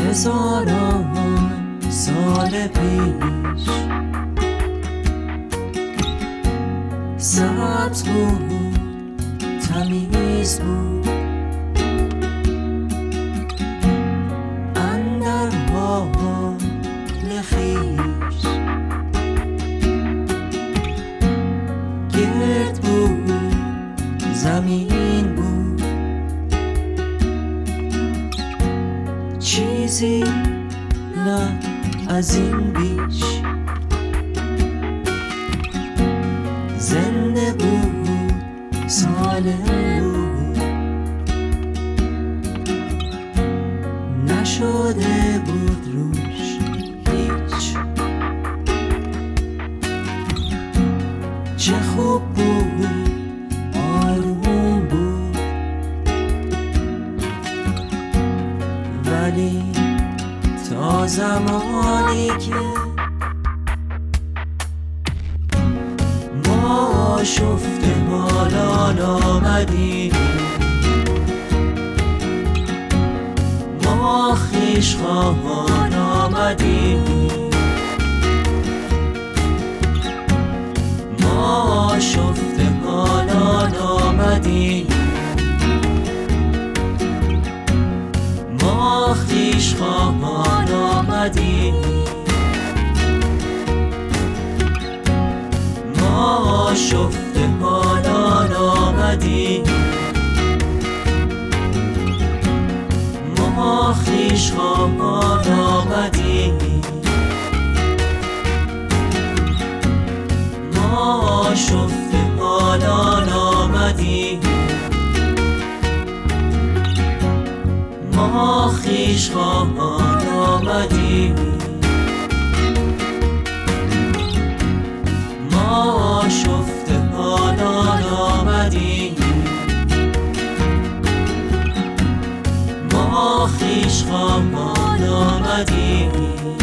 هزاران سال پیش سبز بود، تمیز بود، اندر حال خویش گرد بود، زمین بود، چیزی نه از این بیش. زنده بود، سالم بود، نشده بود روش هیچ. چه خوب بود، آروم بود، ولی تا زمانی که ما شفته مالان آمدیم، ما خویش خواهان آمدیم، ما شفته مالان آمدیم، ما خویش خواهان آمدیم، ما شفته مالان آمدیم، ما خویش خواهان آمدیم، ما شفته مالان آمدیم، ما خویش خواهان آمدیم، ما شفته مالان آمدیم، ما خویش خواهان آمدیم.